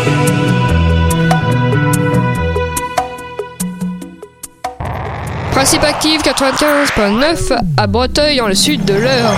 Principe active 95.9 à Breteuil dans le sud de l'Eure.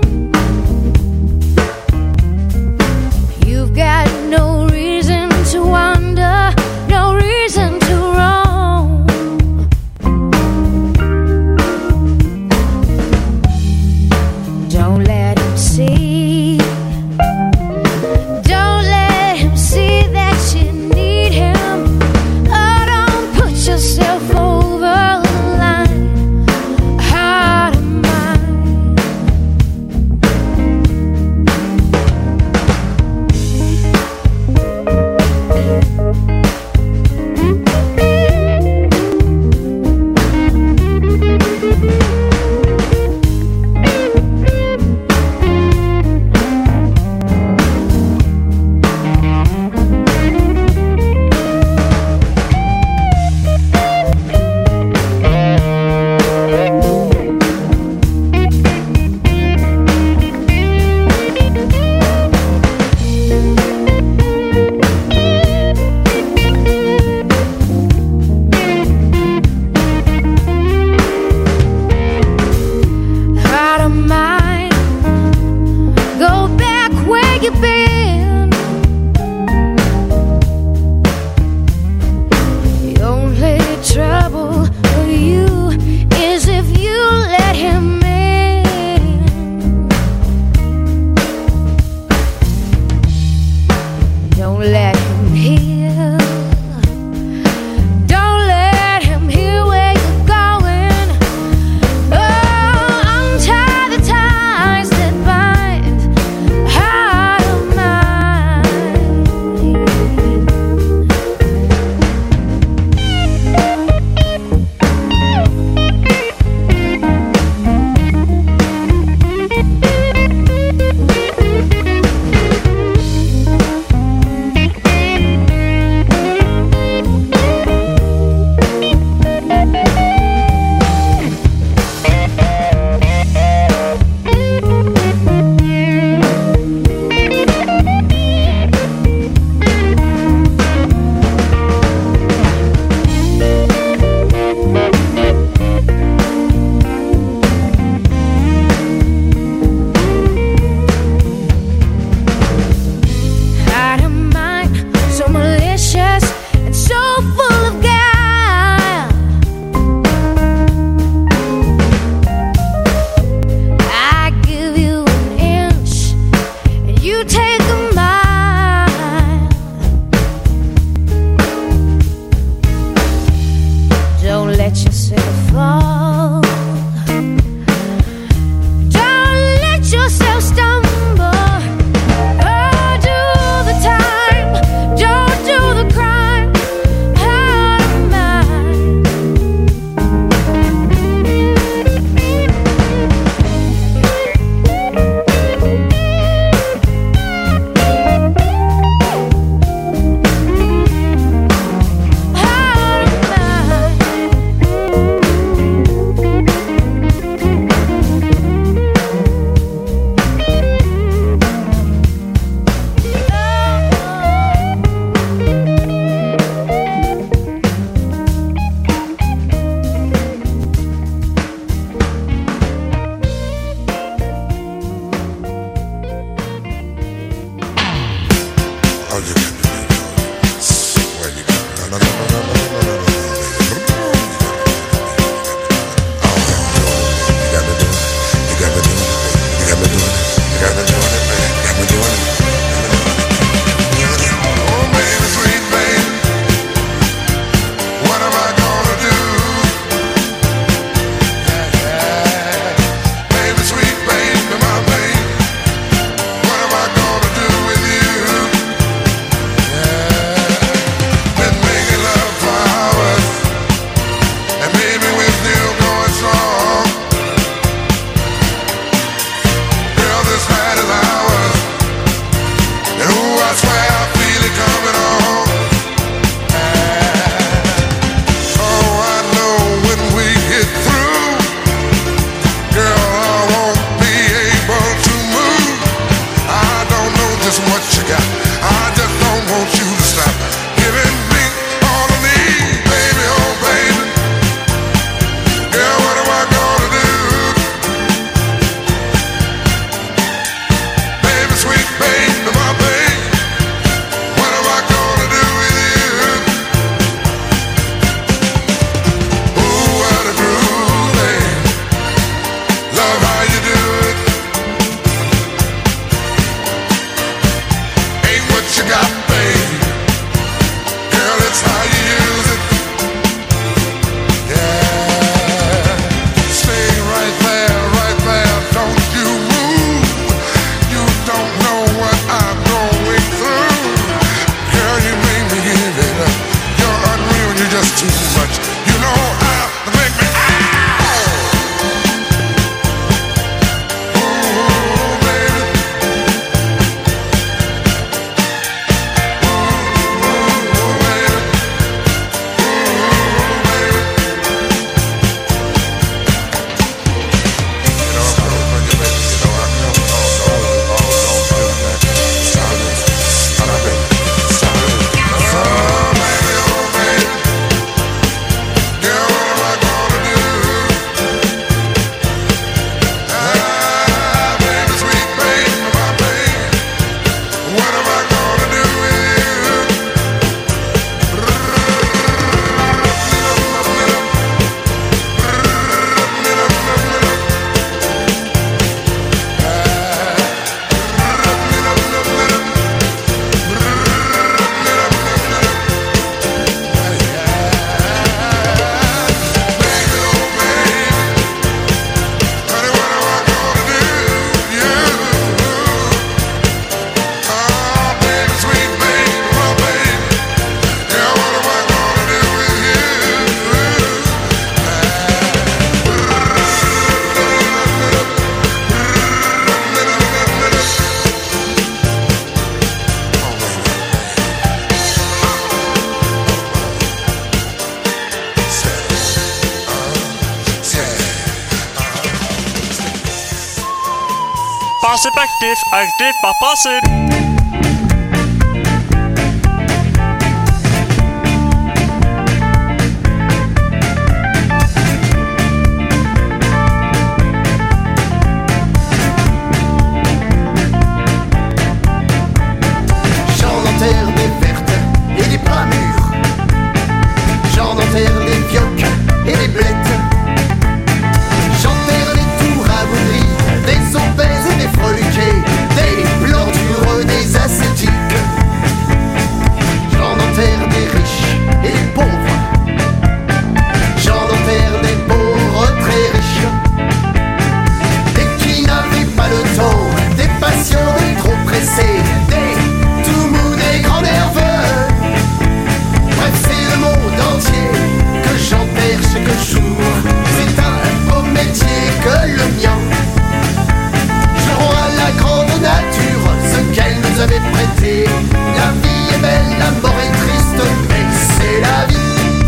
No reason to Passif actif, actif par passif. J'en enterre des vertes et des bras mûrs. J'en enterre des pioques et des blettes. J'enterre des tours amoundries, des obèses et des freluqués, des plantureux, des ascétiques. J'en enterre des riches et des pauvres. J'en enterre des pauvres très riches, et qui n'avaient pas le temps, des passionnés trop pressés, des tout mous, des grands nerveux. Bref, c'est le monde entier que j'enterre chaque jour. C'est un beau métier que le mien. Je rends à la grande nature ce qu'elle nous avait prêté. La vie est belle, la mort est triste, mais c'est la vie.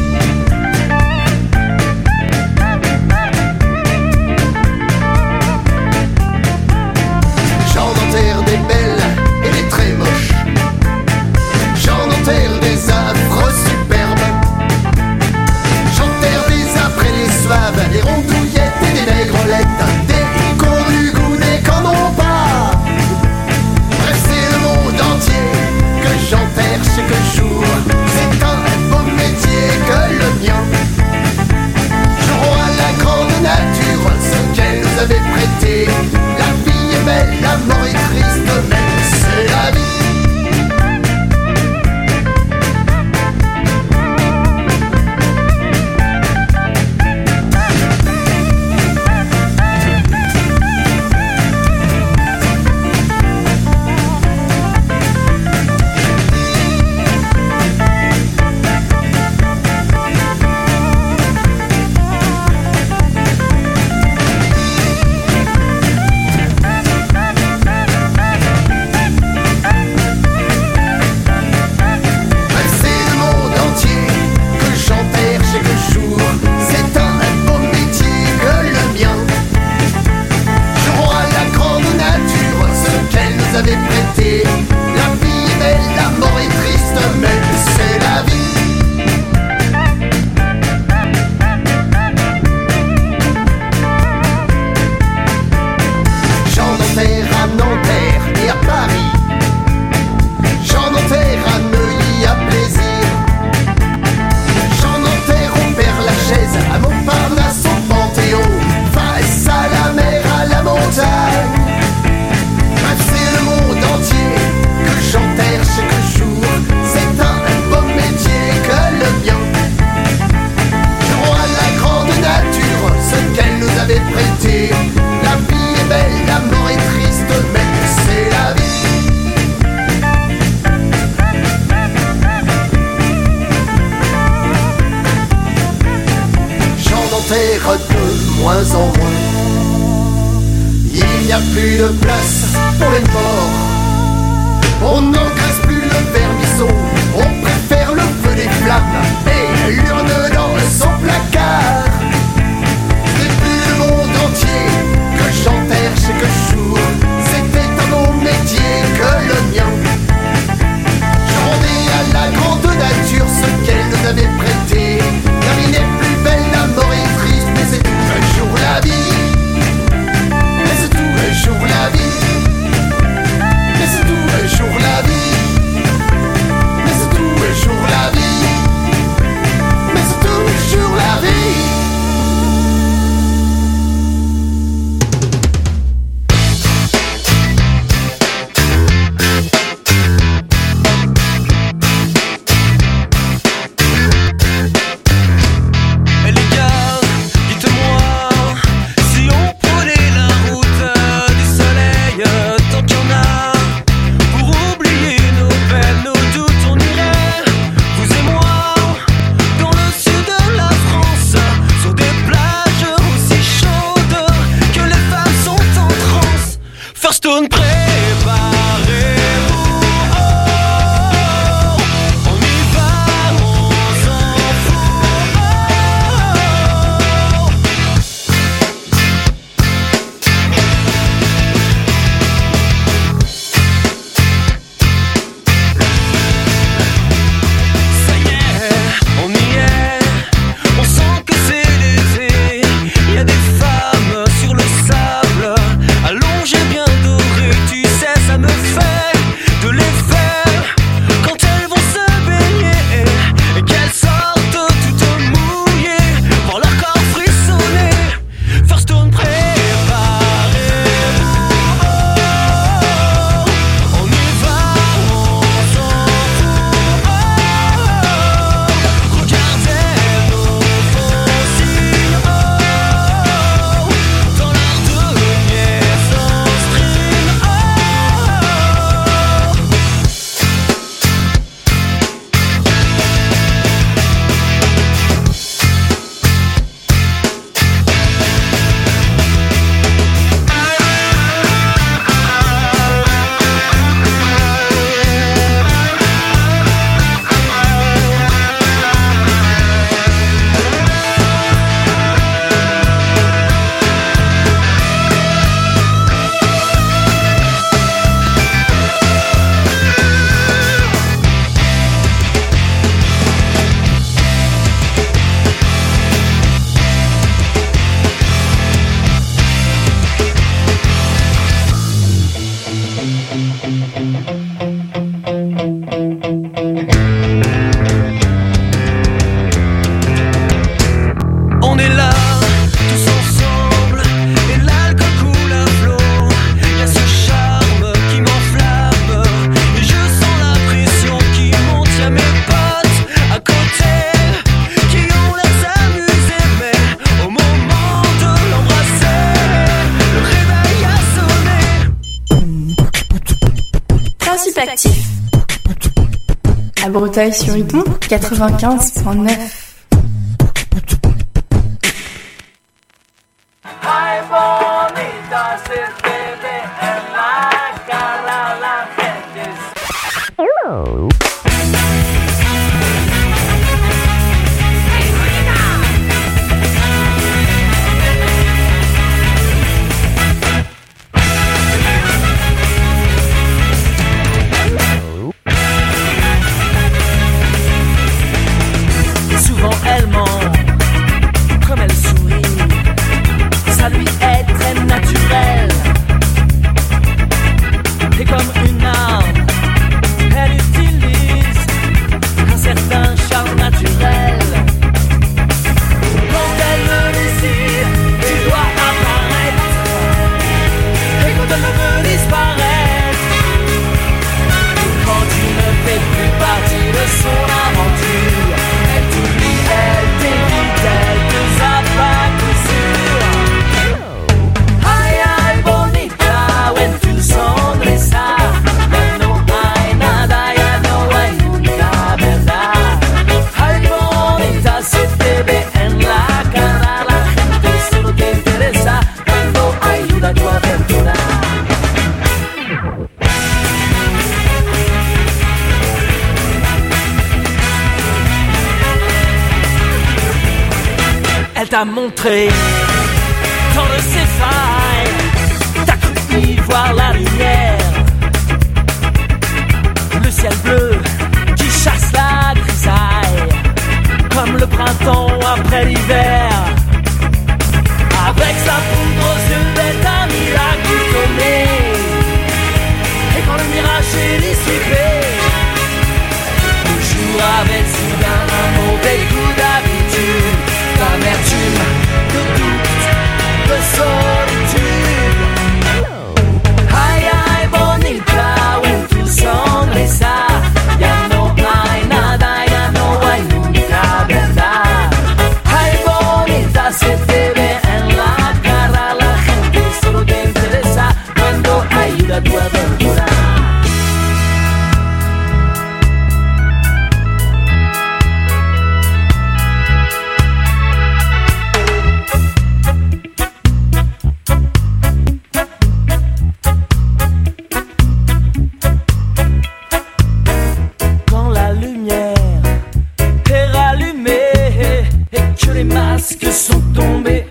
J'en enterre des belles et des très moches. J'en enterre des affreux superbes. J'enterre des âpres et des suaves, des rondouillettes et des négrelettes, des cons du goût, des qu'en ont pas. Bref, c'est le monde entier que j'enterre chaque jour. C'est un beau métier que le mien. Je rends à la grande nature ce qu'elle nous avait prêté. La vie est belle, la mort est triste, mais c'est la vie. La vie est belle, la mort est triste, mais c'est la vie. J'en enterre de moins en moins. Il n'y a plus de place pour les morts. On n'engraisse plus le vermisseau. On préfère le feu des flammes et l'urne dans son placard. Le monde entier que j'enterre chaque jour. C'était un beau métier que le mien. Je rendais à la grande nature ce qu'elle nous avait prêté. La vie n'est plus belle, la mort est triste, mais c'est tout un jour la vie. Mais c'est tout un jour la vie. Mais c'est tout un jour la vie. Breteuil sur Ypon 95.9. Souvent elle ment, comme elle sourit, ça lui est très naturel. Et comme une arme, elle utilise un certain charme naturel. Quand elle me désire, tu dois apparaître. Et quand elle me disparaître, quand tu ne fais plus partie de son aventure, elle t'oublie, elle t'évite, elle te zappe à coup sûr. Ay, ay, bonita, when tu sonrisa, ya no hay nada, ya no hay nunca, ¿verdad? Ay, bonita, se te ve en la cara, la gente solo te interesa cuando ayuda a tu aventura. Elle t'a montré tant de ses failles, t'as cru y voir la lumière, le ciel bleu qui chasse la grisaille, comme le printemps après l'hiver. Avec sa poudre aux yeux, elle t'a mis à goutonner, et quand le mirage est dissipé, toujours avec soudain un mauvais coup d'habitude, d'amertume, de doute, de solitude. Ay, ay, bonita, when tu sonrisa, ya no hay nada, ya no hay nunca, ¿verdad? Ay, bonita, se te ve en la cara, la gente solo te interesa cuando ayuda a tu aventura. Que sont tombés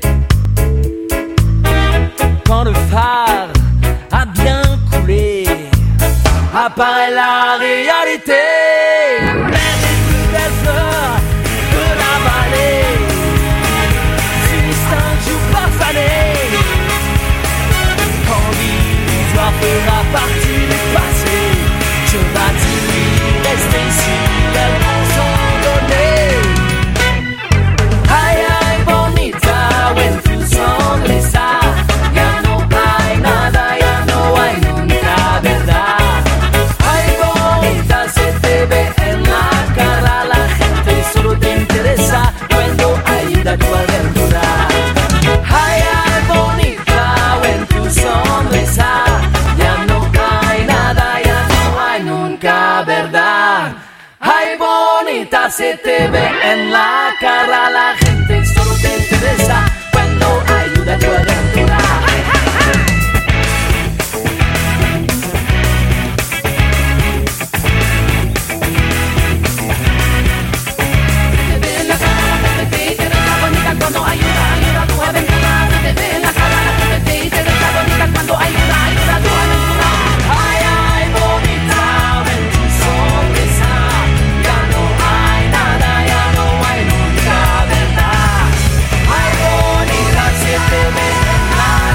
quand le phare a bien coulé, apparaît la réalité. Même les plus belles fleurs de la vallée finissent un jour par faner. Quand l'illusoire fera partie du passé, que va-t-il lui rester si elles vont s'en donner? Ay, ay, bonita, when tu sonrisa, ya no hay nada, ya no hay nunca, ¿verdad? Ay, bonita, se te ve en la cara, la gente solo te interesa cuando ayuda a tu aventura. Ay, ay, bonita, when tu sonrisa, ya no hay nada, ya no hay nunca, ¿verdad? Ay, bonita, se te ve en la cara, la gente solo te interesa cuando ayuda a tu aventura. Se te ve en la cara, la gente te interesa bonita cuando ayuda a tu aventura. Se te ve en la cara, la gente te interesa bonita cuando ayuda a tu aventura. Ay, ay, bonita, ven tu sonrisa, ya no hay nada, ya no hay nunca, ¿verdad? Ay, bonita, se te ve en la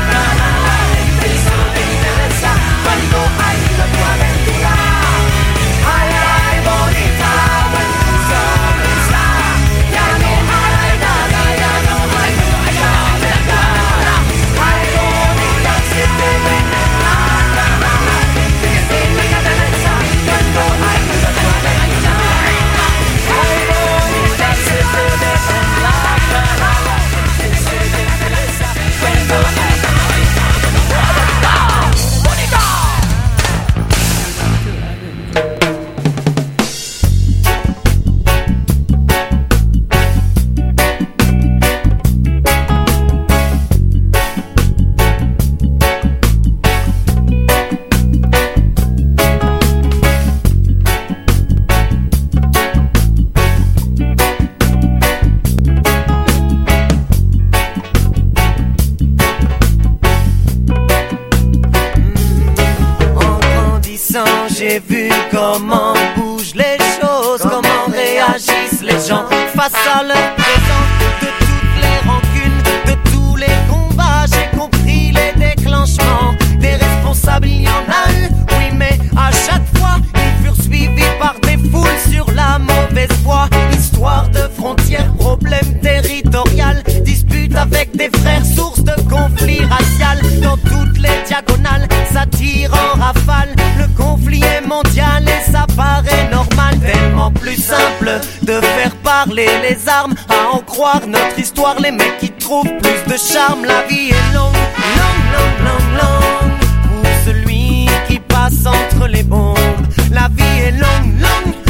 Comment bougent les choses, comment réagissent les gens face à leur présent. De toutes les rancunes, de tous les combats, j'ai compris les déclenchements. Des responsables, il y en a eu, oui, mais à chaque fois, ils furent suivis par des foules sur la mauvaise voie. Histoire de frontières, problème territorial, dispute avec des frères, source de conflits racial. Dans toutes les diagonales, ça tire en rafale. Le conflit est mondial et ça paraît normal. Tellement plus simple de faire parler les armes, à en croire notre histoire, les mecs qui trouvent plus de charme. La vie est longue, longue, longue, longue, longue, pour celui qui passe entre les bombes. La vie est longue, longue,